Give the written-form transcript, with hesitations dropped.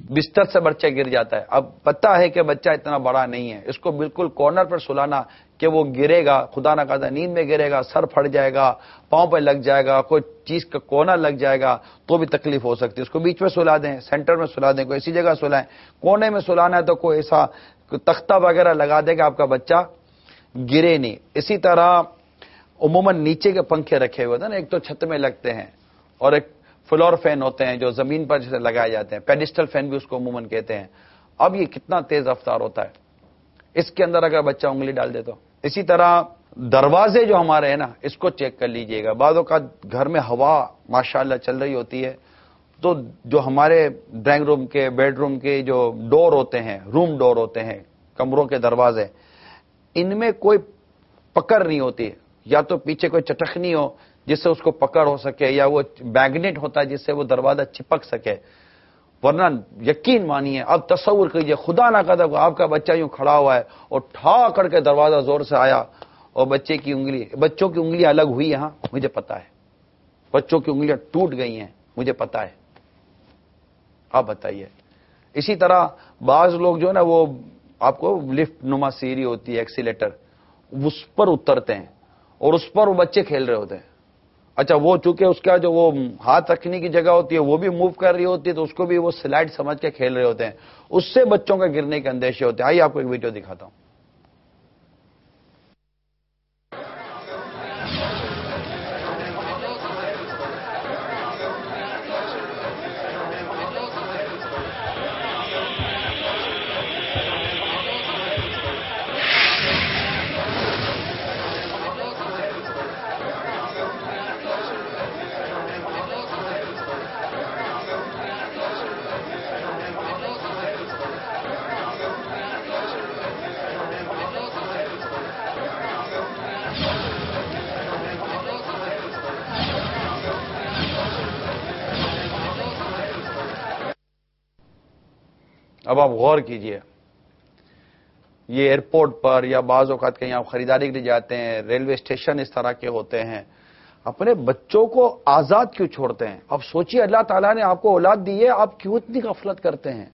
बिस्तर से बच्चा गिर जाता है। अब पता है कि बच्चा इतना बड़ा नहीं है, इसको बिल्कुल कॉर्नर पर सुलाना कि वो गिरेगा, खुदा ना खास्ता नींद में गिरेगा, सर फट जाएगा, पांव पे लग जाएगा, कोई चीज का कोना लग जाएगा तो भी तकलीफ हो सकती है। उसको बीच में सुला दें, सेंटर में सुला दें, कोई ऐसी जगह सुलाएं। कोने में सुलाना है तो कोई ऐसा तख्ता वगैरह लगा दे कि आपका बच्चा गिरे नहीं। इसी तरह उमूमन नीचे के पंखे रखे हुए होते हैं ना, एक तो छत में लगते हैं और एक फ्लोर फैन होते हैं जो जमीन पर जैसे लगाए जाते हैं, पेडिस्टल फैन भी उसको उमूमन कहते हैं। अब ये कितना तेज रफ्तार होता है, इसके अंदर अगर बच्चा उंगली डाल दे तो। इसी तरह दरवाजे जो हमारे हैं ना, इसको चेक कर लीजिएगा। बाज़ों का घर में हवा माशाअल्लाह चल रही होती है, तो जो हमारे ड्राइंग रूम के, बेडरूम के जो डोर होते हैं, रूम डोर होते हैं, कमरों के दरवाजे, इनमें कोई पकड़ नहीं होती है, या तो पीछे कोई चटखनी हो जिससे उसको पकड़ हो सके, या वो मैग्नेट होता है जिससे वो दरवाजा चिपक सके। वरना यकीन मानिए, अब तस्वुर कीजिए, खुदा ना करे आपका बच्चा यूं खड़ा हुआ है और ठा करके दरवाजा जोर से आया और बच्चों की उंगलियां अलग हुई, यहां मुझे पता है, बच्चों की उंगलियां टूट गई हैं, मुझे पता है। आप बताइए। इसी तरह बाज लोग जो है ना, वो आपको लिफ्ट नुमा सीढ़ी होती है, एक्सीलेटर, उस पर उतरते हैं और उस पर वो बच्चे खेल रहे होते हैं। अच्छा, वो चूंकि उसका जो वो हाथ रखने की जगह होती है वो भी मूव कर रही होती है, तो उसको भी वो स्लाइड समझ के खेल रहे होते हैं, उससे बच्चों के गिरने के अंदेशे होते हैं। आइए आपको एक वीडियो दिखाता हूं। अब आप गौर कीजिए, ये एयरपोर्ट पर या बाज़ औक़ात कहीं आप खरीदारी के लिए जाते हैं, रेलवे स्टेशन इस तरह के होते हैं, अपने बच्चों को आजाद क्यों छोड़ते हैं? अब सोचिए, अल्लाह ताला ने आपको औलाद दी है, आप क्यों इतनी गफलत करते हैं?